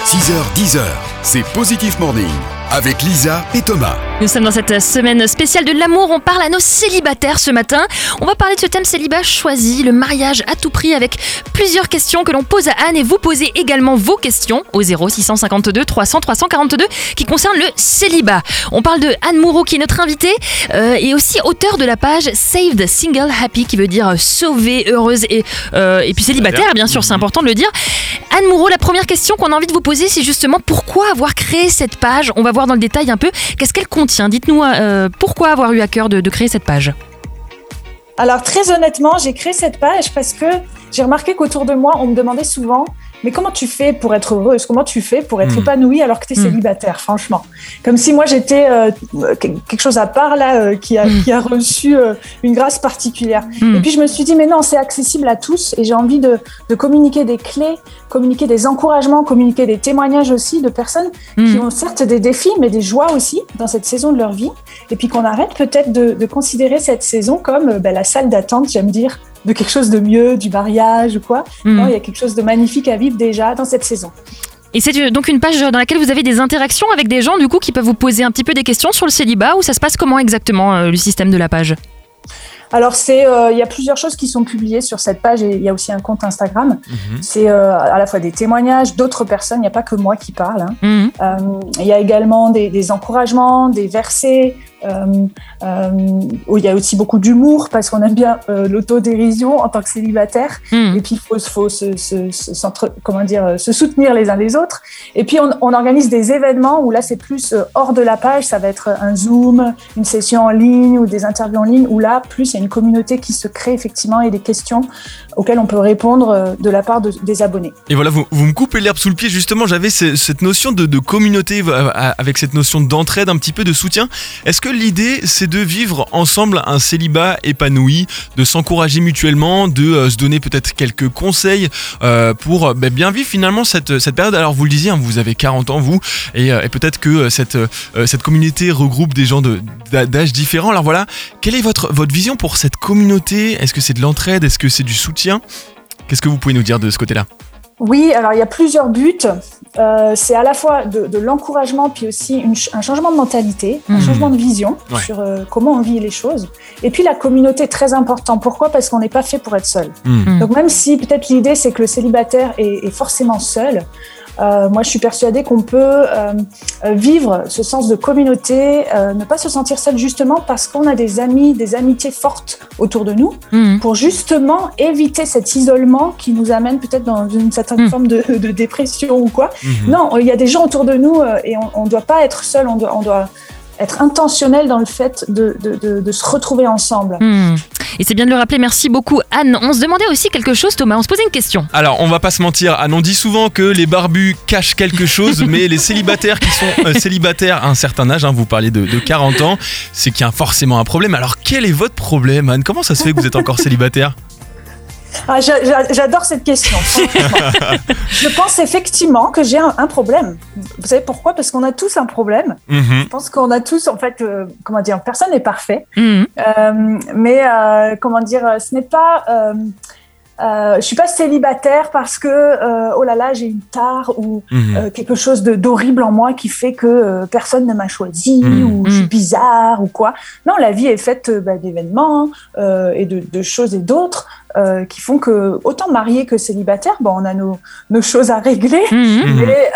6h-10h, c'est Positif Morning avec Lisa et Thomas. Nous sommes dans cette semaine spéciale de l'amour, on parle à nos célibataires ce matin. On va parler de ce thème célibat choisi, le mariage à tout prix, avec plusieurs questions que l'on pose à Anne, et vous posez également vos questions au 0652 300 342 qui concernent le célibat. On parle de Anne Moureau qui est notre invitée et aussi auteure de la page Saved Single Happy qui veut dire sauvée, heureuse et puis célibataire, bien sûr, c'est important de le dire. Anne Moureau, la première question qu'on a envie de vous poser, c'est justement pourquoi avoir créé cette page. On va voir dans le détail un peu qu'est-ce qu'elle contient. Dites-nous pourquoi avoir eu à cœur de créer cette page. Alors très honnêtement, j'ai créé cette page parce que j'ai remarqué qu'autour de moi, on me demandait souvent « Mais comment tu fais pour être heureuse ? Comment tu fais pour être épanouie alors que tu es célibataire ?» Franchement, comme si moi j'étais quelque chose à part là qui a reçu une grâce particulière. Et puis je me suis dit « Mais non, c'est accessible à tous » et j'ai envie de communiquer des clés, communiquer des encouragements, communiquer des témoignages aussi de personnes qui ont certes des défis mais des joies aussi dans cette saison de leur vie. Et puis qu'on arrête peut-être de considérer cette saison comme la salle d'attente, j'aime dire, de quelque chose de mieux, du mariage ou quoi. Non, il y a quelque chose de magnifique à vivre déjà dans cette saison. Et c'est donc une page dans laquelle vous avez des interactions avec des gens du coup qui peuvent vous poser un petit peu des questions sur le célibat, ou ça se passe comment exactement le système de la page ? Alors il y a plusieurs choses qui sont publiées sur cette page et il y a aussi un compte Instagram. C'est à la fois des témoignages d'autres personnes, il n'y a pas que moi qui parle. Il y a également des encouragements, des versets. Où il y a aussi beaucoup d'humour parce qu'on aime bien l'autodérision en tant que célibataire. Et puis il faut se soutenir les uns les autres. Et puis on organise des événements où là c'est plus hors de la page, ça va être un Zoom, une session en ligne ou des interviews en ligne où là plus il y a une communauté qui se crée effectivement et des questions auxquelles on peut répondre de la part des abonnés. Et voilà, vous me coupez l'herbe sous le pied. Justement, j'avais cette notion de communauté avec cette notion d'entraide, un petit peu de soutien. Est-ce que l'idée, c'est de vivre ensemble un célibat épanoui, de s'encourager mutuellement, de se donner peut-être quelques conseils pour bien vivre finalement cette période. Alors vous le disiez, vous avez 40 ans vous, et peut-être que cette communauté regroupe des gens d'âges différents. Alors voilà, quelle est votre vision pour cette communauté ? Est-ce que c'est de l'entraide ? Est-ce que c'est du soutien ? Qu'est-ce que vous pouvez nous dire de ce côté-là ? Oui, alors il y a plusieurs buts. C'est à la fois de l'encouragement, puis aussi un changement de mentalité, un changement de vision sur comment on vit les choses. Et puis la communauté est très importante. Pourquoi ? Parce qu'on n'est pas fait pour être seul. Donc même si peut-être l'idée c'est que le célibataire est forcément seul, moi je suis persuadée qu'on peut vivre ce sens de communauté, ne pas se sentir seul justement parce qu'on a des amis, des amitiés fortes autour de nous pour justement éviter cet isolement qui nous amène peut-être dans une certaine forme de dépression ou quoi. Non, il y a des gens autour de nous et on ne doit pas être seul, on doit être intentionnel dans le fait de se retrouver ensemble. Et c'est bien de le rappeler, merci beaucoup Anne. On se demandait aussi quelque chose, Thomas, on se posait une question. Alors on va pas se mentir, Anne, on dit souvent que les barbus cachent quelque chose, mais les célibataires qui sont célibataires à un certain âge, vous parlez de 40 ans, c'est qu'il y a forcément un problème. Alors quel est votre problème, Anne ? Comment ça se fait que vous êtes encore célibataire ? J'adore cette question. Je pense effectivement que j'ai un problème. Vous savez pourquoi ? Parce qu'on a tous un problème. Je pense qu'on a tous, en fait, personne n'est parfait. Mais ce n'est pas... je suis pas célibataire parce que oh là là j'ai une tare ou quelque chose d'horrible en moi qui fait que personne ne m'a choisi ou je suis bizarre ou quoi. Non, la vie est faite d'événements et de choses et d'autres qui font que autant mariés que célibataires, on a nos choses à régler. Mais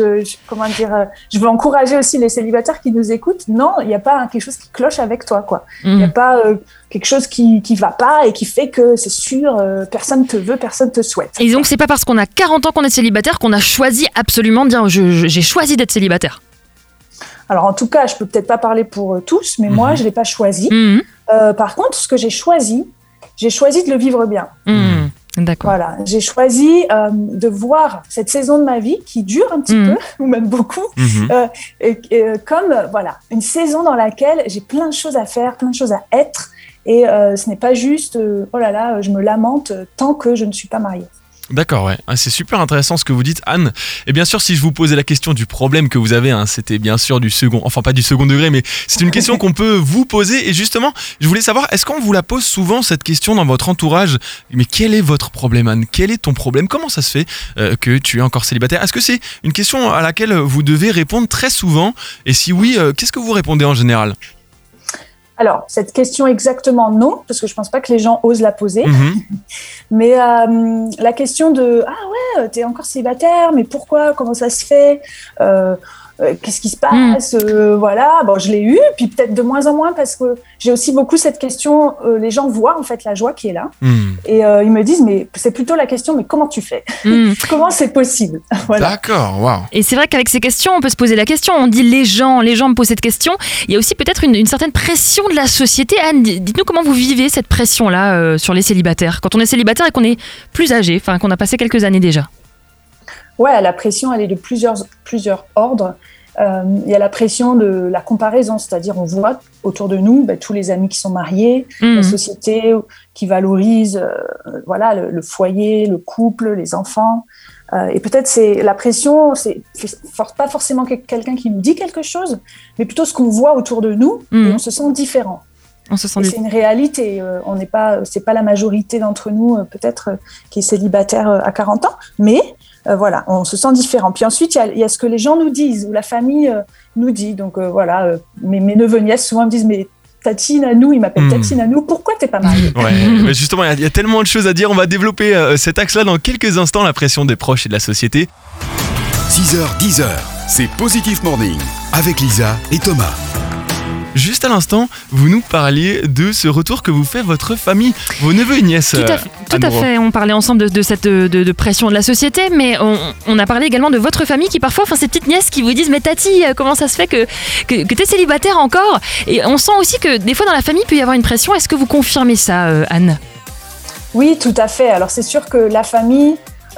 je veux encourager aussi les célibataires qui nous écoutent. Non, il n'y a pas quelque chose qui cloche avec toi, quoi. Il n'y a pas quelque chose qui va pas et qui fait que c'est sûr personne te veut, personne te souhaite. Et donc c'est pas parce qu'on a 40 ans qu'on est célibataire qu'on a choisi absolument de dire j'ai choisi d'être célibataire. Alors en tout cas, je peux peut-être pas parler pour tous, mais moi je l'ai pas choisi. Par contre, ce que j'ai choisi de le vivre bien. D'accord. Voilà, j'ai choisi de voir cette saison de ma vie qui dure un petit peu, ou même beaucoup, comme une saison dans laquelle j'ai plein de choses à faire, plein de choses à être, et ce n'est pas juste oh là là, je me lamente tant que je ne suis pas mariée. D'accord, ouais. C'est super intéressant ce que vous dites, Anne. Et bien sûr, si je vous posais la question du problème que vous avez, c'était bien sûr du second, enfin pas du second degré, mais c'est une question qu'on peut vous poser. Et justement, je voulais savoir, est-ce qu'on vous la pose souvent cette question dans votre entourage? Mais quel est votre problème, Anne? Quel est ton problème? Comment ça se fait que tu es encore célibataire? Est-ce que c'est une question à laquelle vous devez répondre très souvent? Et si oui, qu'est-ce que vous répondez en général? Alors, cette question exactement, non, parce que je pense pas que les gens osent la poser. Mais la question de « Ah ouais, t'es encore célibataire, mais pourquoi? Comment ça se fait qu'est-ce qui se passe ?» Voilà, bon, je l'ai eu, puis peut-être de moins en moins, parce que j'ai aussi beaucoup cette question, les gens voient en fait la joie qui est là, et ils me disent, mais c'est plutôt la question, mais comment tu fais? Comment c'est possible? Voilà. D'accord, waouh. Et c'est vrai qu'avec ces questions, on peut se poser la question, on dit les gens me posent cette question, il y a aussi peut-être une certaine pression de la société. Anne, dites-nous comment vous vivez cette pression-là sur les célibataires, quand on est célibataire et qu'on est plus âgé, enfin qu'on a passé quelques années déjà. Ouais, la pression, elle est de plusieurs ordres. Il y a la pression de la comparaison, c'est-à-dire on voit autour de nous tous les amis qui sont mariés, la société qui valorise voilà, le foyer, le couple, les enfants. Et peut-être c'est la pression, c'est pas forcément quelqu'un qui nous dit quelque chose, mais plutôt ce qu'on voit autour de nous, et on se sent différent. C'est une réalité. On n'est pas, c'est pas la majorité d'entre nous peut-être qui est célibataire à 40 ans, mais voilà, on se sent différent. Puis ensuite, il y a ce que les gens nous disent, ou la famille nous dit. Donc voilà, mes neveux nièces souvent me disent, mais Tati Nanou, il m'appelle Tati Nanou, pourquoi t'es pas mariée? Ouais, mais justement, il y a tellement de choses à dire. On va développer cet axe-là dans quelques instants, la pression des proches et de la société. 6h, 10h, c'est Positive Morning avec Lisa et Thomas. Juste à l'instant, vous nous parliez de ce retour que vous fait votre famille, vos neveux et nièces. Tout à fait, on parlait ensemble de cette de pression de la société, mais on a parlé également de votre famille qui parfois, ces petites nièces qui vous disent « Mais Tati, comment ça se fait que t'es célibataire encore ?» Et on sent aussi que des fois dans la famille, il peut y avoir une pression. Est-ce que vous confirmez ça, Anne? Oui, tout à fait. Alors c'est sûr que la famille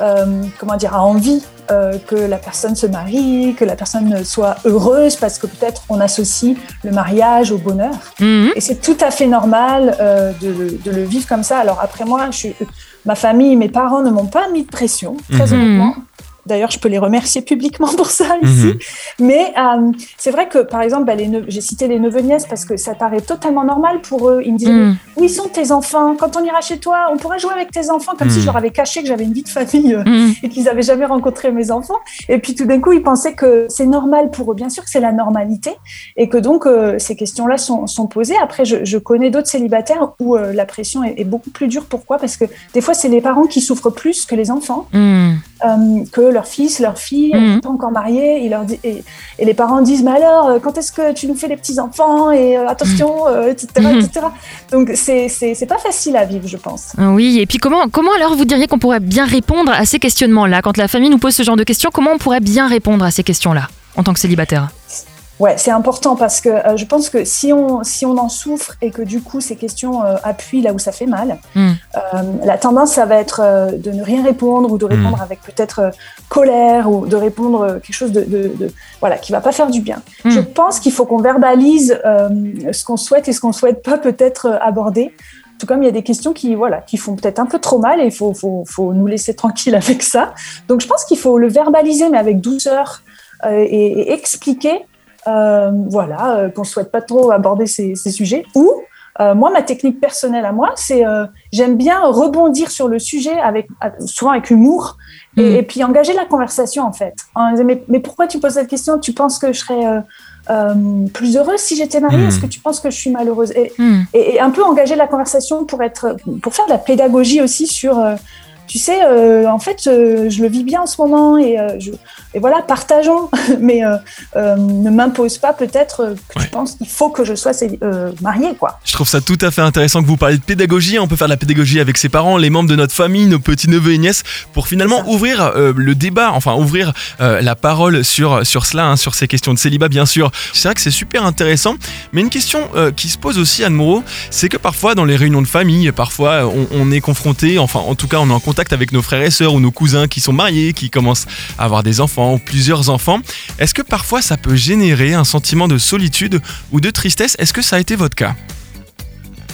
a envie que la personne se marie, que la personne soit heureuse, parce que peut-être on associe le mariage au bonheur. Et c'est tout à fait normal de le vivre comme ça. Alors après moi, ma famille, mes parents ne m'ont pas mis de pression, très honnêtement. D'ailleurs, je peux les remercier publiquement pour ça ici. Mais c'est vrai que, par exemple, j'ai cité les neveux-nièces parce que ça paraît totalement normal pour eux. Ils me disent « Où sont tes enfants? Quand on ira chez toi, on pourra jouer avec tes enfants ?» Comme si je leur avais caché que j'avais une vie de famille et qu'ils n'avaient jamais rencontré mes enfants. Et puis tout d'un coup, ils pensaient que c'est normal pour eux. Bien sûr que c'est la normalité et que donc ces questions-là sont posées. Après, je connais d'autres célibataires où la pression est beaucoup plus dure. Pourquoi? Parce que des fois, c'est les parents qui souffrent plus que les enfants. Que leur fils, leur fille, pas encore mariés, et les parents disent, mais alors, quand est-ce que tu nous fais des petits-enfants, et attention, etc., etc. Donc, c'est pas facile à vivre, je pense. Oui, et puis comment alors vous diriez qu'on pourrait bien répondre à ces questionnements-là? Quand la famille nous pose ce genre de questions, comment on pourrait bien répondre à ces questions-là, en tant que célibataire? Ouais, c'est important parce que je pense que si on en souffre et que du coup ces questions appuient là où ça fait mal, la tendance ça va être de ne rien répondre ou de répondre avec peut-être colère ou de répondre quelque chose de voilà qui va pas faire du bien. Je pense qu'il faut qu'on verbalise ce qu'on souhaite et ce qu'on souhaite pas peut-être aborder. Tout comme il y a des questions qui font peut-être un peu trop mal et il faut nous laisser tranquille avec ça. Donc je pense qu'il faut le verbaliser mais avec douceur et expliquer. Qu'on souhaite pas trop aborder ces sujets. Ou moi, ma technique personnelle à moi, c'est j'aime bien rebondir sur le sujet souvent avec humour et puis engager la conversation en fait. Mais pourquoi tu poses cette question? Tu penses que je serais plus heureuse si j'étais mariée? Est-ce que tu penses que je suis malheureuse? Et un peu engager la conversation pour faire de la pédagogie aussi sur tu sais, en fait, je le vis bien en ce moment et voilà, partageons, mais ne m'impose pas peut-être que tu penses qu'il faut que je sois mariée, quoi. Je trouve ça tout à fait intéressant que vous parliez de pédagogie. On peut faire de la pédagogie avec ses parents, les membres de notre famille, nos petits-neveux et nièces, pour finalement ouvrir le débat, ouvrir la parole sur cela, sur ces questions de célibat, bien sûr. C'est vrai que c'est super intéressant, mais une question qui se pose aussi, Anne Moreau, c'est que parfois, dans les réunions de famille, parfois, on est confronté, en tout cas, on est en contact avec nos frères et sœurs ou nos cousins qui sont mariés, qui commencent à avoir des enfants ou plusieurs enfants. Est-ce que parfois ça peut générer un sentiment de solitude ou de tristesse? Est-ce que ça a été votre cas?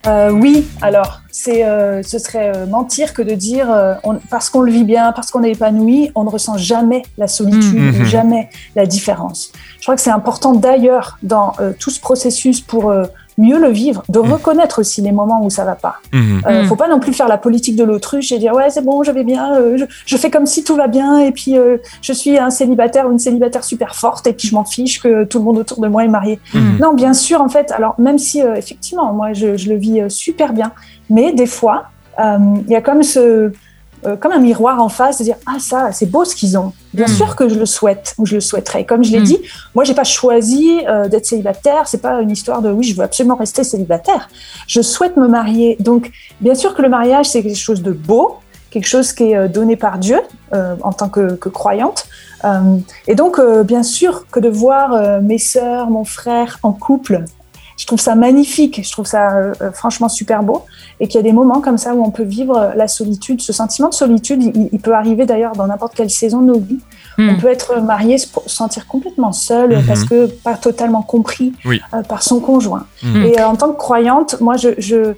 Oui, alors ce serait mentir que de dire parce qu'on le vit bien, parce qu'on est épanoui, on ne ressent jamais la solitude ou jamais la différence. Je crois que c'est important d'ailleurs dans tout ce processus pour mieux le vivre, de reconnaître aussi les moments où ça va pas. Faut pas non plus faire la politique de l'autruche et dire ouais c'est bon, je vais bien, je fais comme si tout va bien et puis je suis un célibataire ou une célibataire super forte et puis je m'en fiche que tout le monde autour de moi est marié. Non, bien sûr en fait, alors même si effectivement moi je le vis super bien, mais des fois il y a comme comme un miroir en face de dire ah ça c'est beau ce qu'ils ont. Bien sûr que je le souhaite ou je le souhaiterais. Comme je l'ai dit, moi j'ai pas choisi d'être célibataire. C'est pas une histoire de oui je veux absolument rester célibataire. Je souhaite me marier. Donc bien sûr que le mariage c'est quelque chose de beau, quelque chose qui est donné par Dieu en tant que croyante. Et donc bien sûr que de voir mes sœurs, mon frère en couple. Je trouve ça magnifique, je trouve ça franchement super beau et qu'il y a des moments comme ça où on peut vivre la solitude. Ce sentiment de solitude, il peut arriver d'ailleurs dans n'importe quelle saison de nos vies. On peut être marié, se sentir complètement seul parce que pas totalement compris par son conjoint. Et en tant que croyante, moi je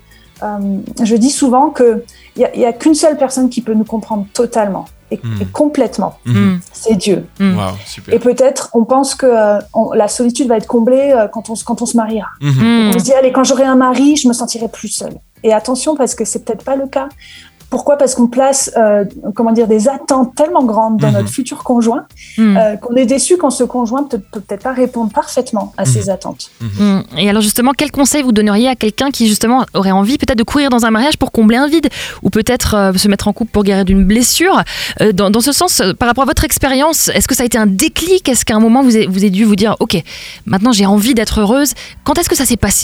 dis souvent qu'il n'y a qu'une seule personne qui peut nous comprendre totalement. Et complètement, c'est Dieu. Wow, super. Et peut-être on pense que la solitude va être comblée quand on se mariera. On se dit allez, quand j'aurai un mari, je me sentirai plus seule. Et attention parce que c'est peut-être pas le cas. Pourquoi ? Parce qu'on place des attentes tellement grandes dans notre futur conjoint qu'on est déçu quand ce conjoint peut peut-être pas répondre parfaitement à ces attentes. Et alors justement, quel conseil vous donneriez à quelqu'un qui justement aurait envie peut-être de courir dans un mariage pour combler un vide ou peut-être se mettre en couple pour guérir d'une blessure dans ce sens, par rapport à votre expérience, est-ce que ça a été un déclic ? Est-ce qu'à un moment vous avez dû vous dire ok, maintenant j'ai envie d'être heureuse ? Quand est-ce que ça s'est passé ?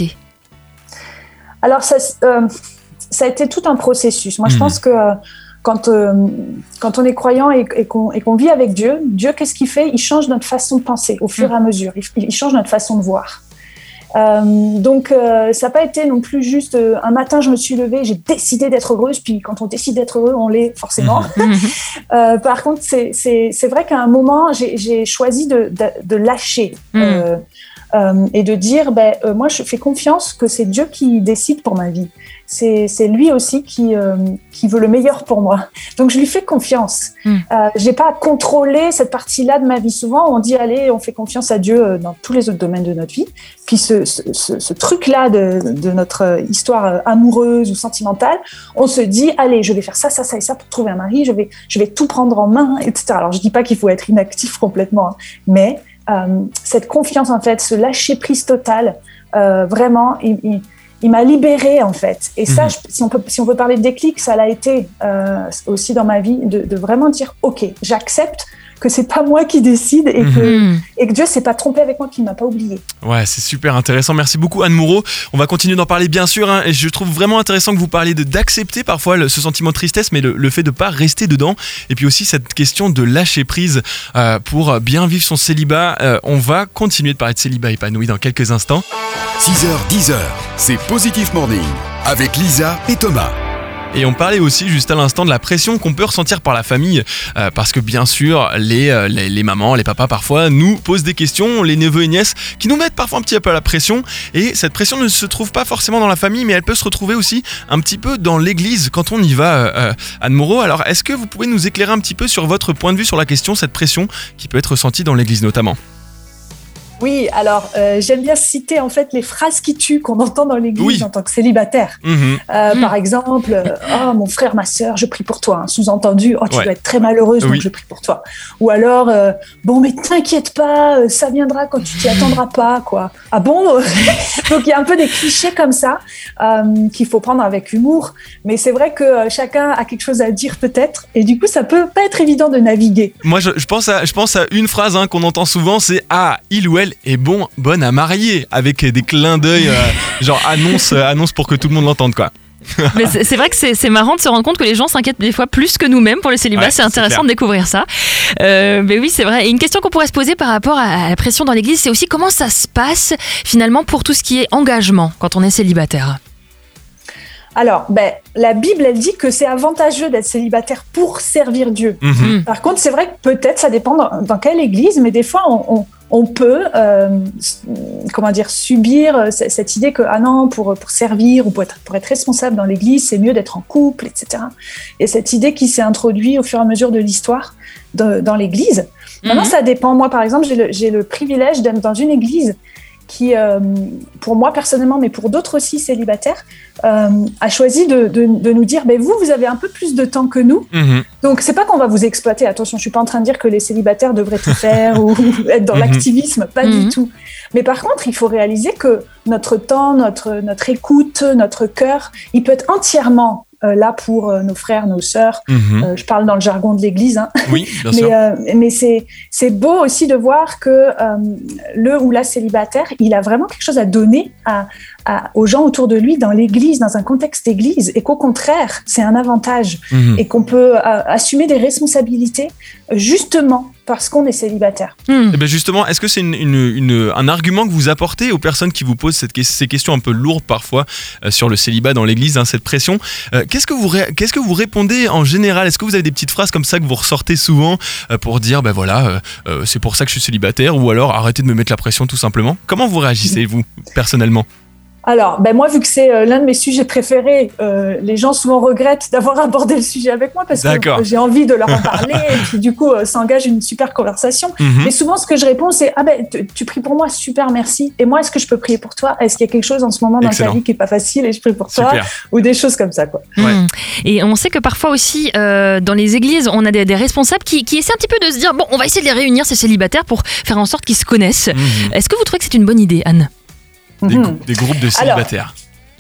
Alors ça a été tout un processus. Moi, je pense que quand on est croyant et qu'on vit avec Dieu, qu'est-ce qu'il fait ? Il change notre façon de penser au fur et à mesure. Il change notre façon de voir. Donc, ça n'a pas été non plus juste un matin, je me suis levée, j'ai décidé d'être heureuse. Puis, quand on décide d'être heureux, on l'est forcément. Par contre, c'est vrai qu'à un moment, j'ai choisi de lâcher. Et de dire moi je fais confiance que c'est Dieu qui décide pour ma vie, c'est lui aussi qui veut le meilleur pour moi, donc je lui fais confiance. J'ai pas à contrôler cette partie-là de ma vie. Souvent on dit allez, on fait confiance à Dieu dans tous les autres domaines de notre vie, puis ce truc-là de notre histoire amoureuse ou sentimentale, on se dit allez, je vais faire ça et ça pour trouver un mari, je vais tout prendre en main, etc. Alors je dis pas qu'il faut être inactif complètement, mais cette confiance en fait, ce lâcher prise total, vraiment, il m'a libérée en fait. Et ça, si on veut parler de déclic, ça l'a été aussi dans ma vie de vraiment dire ok, j'accepte que c'est pas moi qui décide et que Dieu s'est pas trompé avec moi, qu'il m'a pas oublié. Ouais, c'est super intéressant. Merci beaucoup Anne Moureau. On va continuer d'en parler bien sûr, et je trouve vraiment intéressant que vous parliez d'accepter parfois ce sentiment de tristesse, mais le fait de pas rester dedans. Et puis aussi cette question de lâcher prise pour bien vivre son célibat. On va continuer de parler de célibat épanoui dans quelques instants. 6h, 10h, c'est Positif Morning avec Lisa et Thomas. Et on parlait aussi juste à l'instant de la pression qu'on peut ressentir par la famille, parce que bien sûr les mamans, les papas parfois nous posent des questions, les neveux et nièces qui nous mettent parfois un petit peu à la pression, et cette pression ne se trouve pas forcément dans la famille, mais elle peut se retrouver aussi un petit peu dans l'église quand on y va. Anne Moureau, alors est-ce que vous pouvez nous éclairer un petit peu sur votre point de vue sur la question, cette pression qui peut être ressentie dans l'église notamment ? Oui, alors j'aime bien citer en fait les phrases qui tuent qu'on entend dans l'église en tant que célibataire. Par exemple, oh mon frère, ma sœur, je prie pour toi. Sous-entendu, oh tu dois être très malheureuse, donc je prie pour toi. Ou alors, bon mais t'inquiète pas, ça viendra quand tu t'y attendras pas, quoi. Ah bon? Donc il y a un peu des clichés comme ça qu'il faut prendre avec humour. Mais c'est vrai que chacun a quelque chose à dire peut-être, et du coup ça peut pas être évident de naviguer. Moi je pense à une phrase qu'on entend souvent, c'est ah il ou elle est bonne à marier, avec des clins d'œil genre annonce pour que tout le monde l'entende quoi. Mais c'est vrai que c'est marrant de se rendre compte que les gens s'inquiètent des fois plus que nous-mêmes pour le célibat. C'est intéressant de découvrir ça. Mais oui, c'est vrai. Et une question qu'on pourrait se poser par rapport à la pression dans l'église, c'est aussi comment ça se passe finalement pour tout ce qui est engagement quand on est célibataire. Alors, la Bible, elle dit que c'est avantageux d'être célibataire pour servir Dieu. Par contre, c'est vrai que peut-être ça dépend dans quelle église, mais des fois, on peut subir cette idée que non, pour servir ou pour être responsable dans l'Église, c'est mieux d'être en couple, etc. Et cette idée qui s'est introduite au fur et à mesure de l'histoire dans l'Église. Maintenant, ça dépend. Moi, par exemple, j'ai le privilège d'être dans une Église qui, pour moi personnellement, mais pour d'autres aussi célibataires, a choisi de nous dire vous avez un peu plus de temps que nous. Donc, c'est pas qu'on va vous exploiter. Attention, je suis pas en train de dire que les célibataires devraient tout faire ou être dans l'activisme, pas du tout. Mais par contre, il faut réaliser que notre temps, notre écoute, notre cœur, il peut être entièrement là pour nos frères, nos sœurs. Je parle dans le jargon de l'Église. Oui, bien sûr. Mais c'est beau aussi de voir que le ou la célibataire, il a vraiment quelque chose à donner aux gens autour de lui dans l'Église, dans un contexte d'Église, et qu'au contraire, c'est un avantage et qu'on peut assumer des responsabilités justement parce qu'on est célibataire. Et bien justement, est-ce que c'est un argument que vous apportez aux personnes qui vous posent ces questions un peu lourdes parfois sur le célibat dans l'Église, cette pression? Qu'est-ce que vous répondez en général? Est-ce que vous avez des petites phrases comme ça que vous ressortez souvent pour dire c'est pour ça que je suis célibataire, ou alors arrêtez de me mettre la pression tout simplement? Comment vous réagissez vous personnellement? Alors, moi, vu que c'est l'un de mes sujets préférés, les gens souvent regrettent d'avoir abordé le sujet avec moi parce que j'ai envie de leur en parler et puis du coup, s'engage une super conversation. Mais souvent, ce que je réponds, c'est tu pries pour moi, super, merci. Et moi, est-ce que je peux prier pour toi? Est-ce qu'il y a quelque chose en ce moment dans ta vie qui est pas facile et je prie pour toi? Ou des choses comme ça, quoi. Ouais. Et on sait que parfois aussi, dans les églises, on a des responsables qui essaient un petit peu de se dire on va essayer de les réunir, ces célibataires, pour faire en sorte qu'ils se connaissent. Est-ce que vous trouvez que c'est une bonne idée, Anne? Des groupes de célibataires.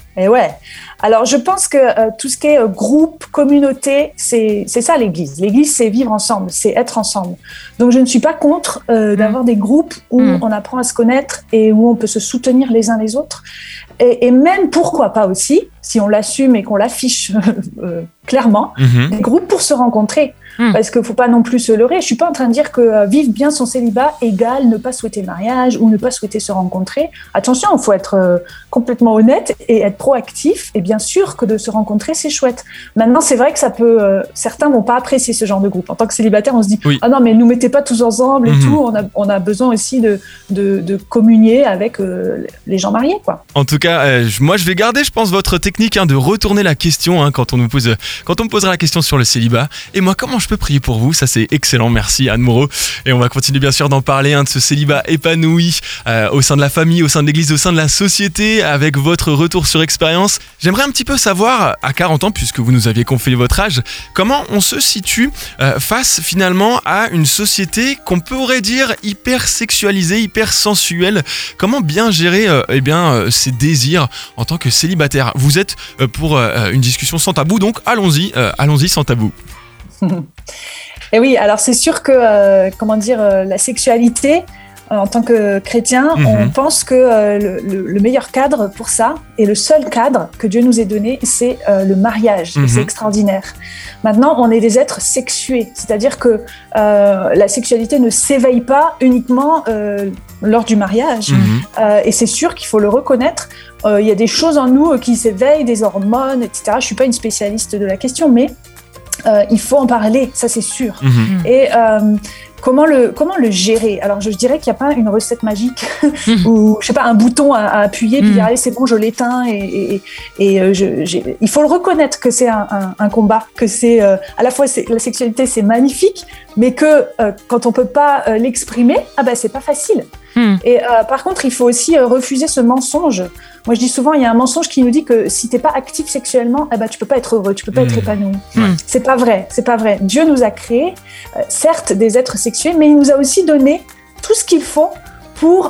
Alors, je pense que tout ce qui est groupe, communauté, c'est ça l'Église. L'Église, c'est vivre ensemble, c'est être ensemble. Donc, je ne suis pas contre d'avoir des groupes où on apprend à se connaître et où on peut se soutenir les uns les autres. Et même, pourquoi pas aussi, si on l'assume et qu'on l'affiche clairement, des groupes pour se rencontrer. Parce qu'il ne faut pas non plus se leurrer. Je ne suis pas en train de dire que vivre bien son célibat égale ne pas souhaiter le mariage ou ne pas souhaiter se rencontrer. Attention, il faut être complètement honnête et être proactif. Et bien sûr que de se rencontrer, c'est chouette. Maintenant, c'est vrai que ça peut... certains ne vont pas apprécier ce genre de groupe. En tant que célibataire, on se dit « Ah non, mais ne nous mettez pas tous ensemble et tout. » On a besoin aussi de communier avec les gens mariés, quoi. En tout cas, moi, je vais garder, je pense, votre technique de retourner la question quand on me posera la question sur le célibat. Et moi, comment je peux prier pour vous? Ça, c'est excellent. Merci, Anne Moreau. Et on va continuer, bien sûr, d'en parler, de ce célibat épanoui au sein de la famille, au sein de l'Église, au sein de la société, avec votre retour sur expérience. J'aimerais un petit peu savoir, à 40 ans, puisque vous nous aviez confié votre âge, comment on se situe face, finalement, à une société qu'on pourrait dire hyper sexualisée, hyper sensuelle. Comment bien gérer ses désirs en tant que célibataire? Vous êtes pour une discussion sans tabou, donc allons-y sans tabou. Et oui, alors c'est sûr que la sexualité, en tant que chrétien, on pense que le meilleur cadre pour ça, et le seul cadre que Dieu nous ait donné, c'est le mariage. Et c'est extraordinaire. Maintenant, on est des êtres sexués, c'est-à-dire que la sexualité ne s'éveille pas uniquement lors du mariage. Et c'est sûr qu'il faut le reconnaître. Il y a des choses en nous qui s'éveillent, des hormones, etc. Je ne suis pas une spécialiste de la question, mais il faut en parler, ça c'est sûr. Et comment le gérer? Alors je dirais qu'il n'y a pas une recette magique ou je sais pas, un bouton à appuyer puis dire allez c'est bon, je l'éteins et il faut le reconnaître que c'est un combat, que c'est à la fois la sexualité c'est magnifique, mais que quand on peut pas l'exprimer, c'est pas facile. Et par contre, il faut aussi refuser ce mensonge. Moi, je dis souvent, il y a un mensonge qui nous dit que si t'es pas actif sexuellement, tu peux pas être heureux, tu peux pas être épanoui. C'est pas vrai. Dieu nous a créés, certes, des êtres sexués, mais il nous a aussi donné tout ce qu'il faut pour,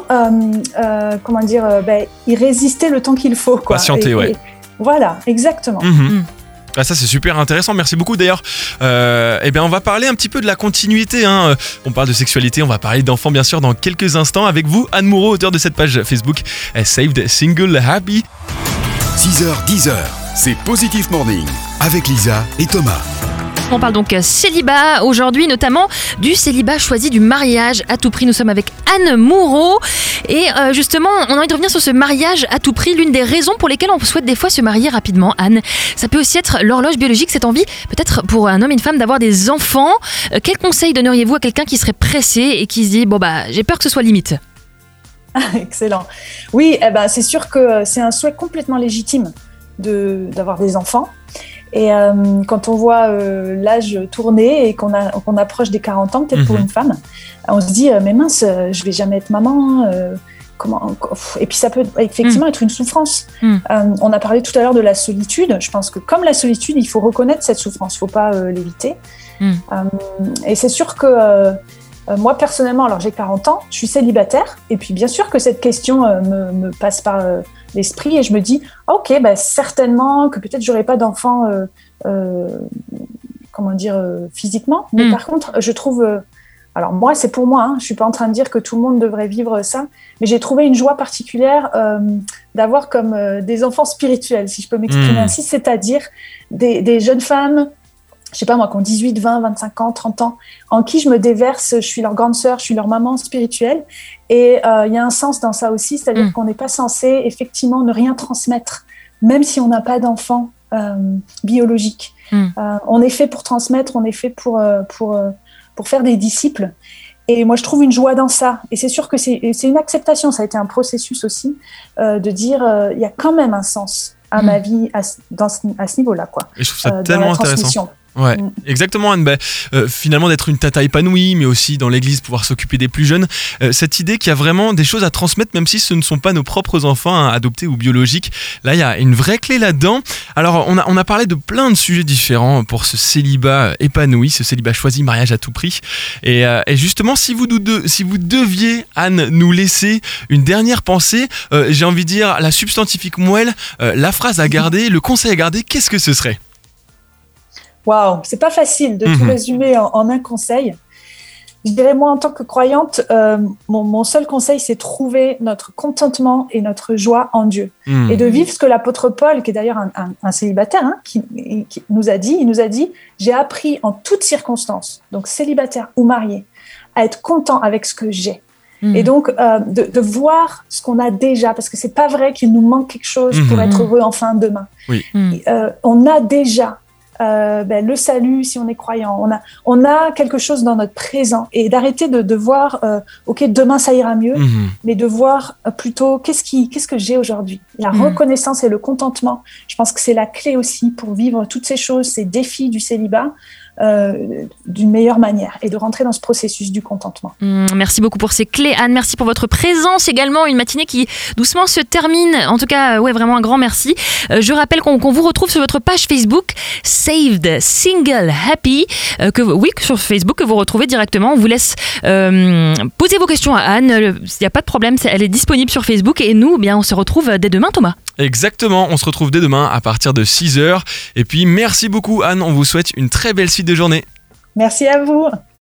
y résister le temps qu'il faut, quoi. Patienter, Voilà, exactement. Ah, ça c'est super intéressant, merci beaucoup d'ailleurs. On va parler un petit peu de la continuité. On parle de sexualité, on va parler d'enfants bien sûr dans quelques instants avec vous, Anne Moreau, auteur de cette page Facebook Saved Single Happy. 6h, 10h, c'est Positive Morning avec Lisa et Thomas. On parle donc célibat aujourd'hui, notamment du célibat choisi du mariage à tout prix. Nous sommes avec Anne Moureau et justement on a envie de revenir sur ce mariage à tout prix. L'une des raisons pour lesquelles on souhaite des fois se marier rapidement, Anne, ça peut aussi être l'horloge biologique, cette envie peut-être pour un homme et une femme d'avoir des enfants. Quel conseil donneriez-vous à quelqu'un qui serait pressé et qui se dit j'ai peur que ce soit limite? Excellent. Oui, c'est sûr que c'est un souhait complètement légitime d'avoir des enfants. Et quand on voit l'âge tourner et qu'on approche des 40 ans, peut-être pour une femme, on se dit mais mince, je vais jamais être maman. Et puis ça peut effectivement être une souffrance. On a parlé tout à l'heure de la solitude. Je pense que comme la solitude, il faut reconnaître cette souffrance, il ne faut pas l'éviter. Et c'est sûr que moi personnellement, alors j'ai 40 ans, je suis célibataire. Et puis bien sûr que cette question me passe par l'esprit et je me dis certainement que peut-être j'aurai pas d'enfant physiquement, mais par contre je trouve alors moi c'est pour moi, je suis pas en train de dire que tout le monde devrait vivre ça, mais j'ai trouvé une joie particulière d'avoir comme des enfants spirituels, si je peux m'exprimer ainsi, c'est-à-dire des jeunes femmes, je sais pas moi, qui ont 18, 20, 25 ans, 30 ans, en qui je me déverse, je suis leur grande sœur, je suis leur maman spirituelle. Et il y a un sens dans ça aussi, c'est-à-dire qu'on n'est pas censé effectivement ne rien transmettre, même si on n'a pas d'enfant biologique. On est fait pour transmettre, on est fait pour faire des disciples. Et moi, je trouve une joie dans ça. Et c'est sûr que c'est une acceptation, ça a été un processus aussi, de dire il y a quand même un sens à ma vie à ce niveau-là, quoi. Et je trouve ça tellement intéressant. Ouais, exactement, Anne. Finalement, d'être une tata épanouie, mais aussi dans l'église, pouvoir s'occuper des plus jeunes. Cette idée qu'il y a vraiment des choses à transmettre, même si ce ne sont pas nos propres enfants adoptés ou biologiques. Là, il y a une vraie clé là-dedans. Alors, on a parlé de plein de sujets différents pour ce célibat épanoui, ce célibat choisi, mariage à tout prix. Et justement, si vous deviez, Anne, nous laisser une dernière pensée, j'ai envie de dire la substantifique moelle, la phrase à garder, le conseil à garder, qu'est-ce que ce serait ? Waouh, c'est pas facile de tout résumer en un conseil. Je dirais, moi, en tant que croyante, mon seul conseil, c'est trouver notre contentement et notre joie en Dieu. Et de vivre ce que l'apôtre Paul, qui est d'ailleurs un célibataire, qui nous a dit, j'ai appris en toutes circonstances, donc célibataire ou marié, à être content avec ce que j'ai. Et donc, de voir ce qu'on a déjà, parce que c'est pas vrai qu'il nous manque quelque chose pour être heureux enfin demain. Oui. On a déjà le salut si on est croyant, on a quelque chose dans notre présent, et d'arrêter de voir demain ça ira mieux, mais de voir plutôt qu'est-ce que j'ai aujourd'hui. La reconnaissance et le contentement, je pense que c'est la clé aussi pour vivre toutes ces choses, ces défis du célibat d'une meilleure manière, et de rentrer dans ce processus du contentement. Merci beaucoup pour ces clés, Anne. Merci pour votre présence également. Une matinée qui doucement se termine. En tout cas, vraiment un grand merci. Je rappelle qu'on vous retrouve sur votre page Facebook Saved Single Happy, sur Facebook, que vous retrouvez directement. On vous laisse poser vos questions à Anne. Il n'y a pas de problème, elle est disponible sur Facebook. Et nous, on se retrouve dès demain, Thomas. Exactement, on se retrouve dès demain à partir de 6h. Et puis merci beaucoup, Anne, on vous souhaite une très belle suite de journée. Merci à vous.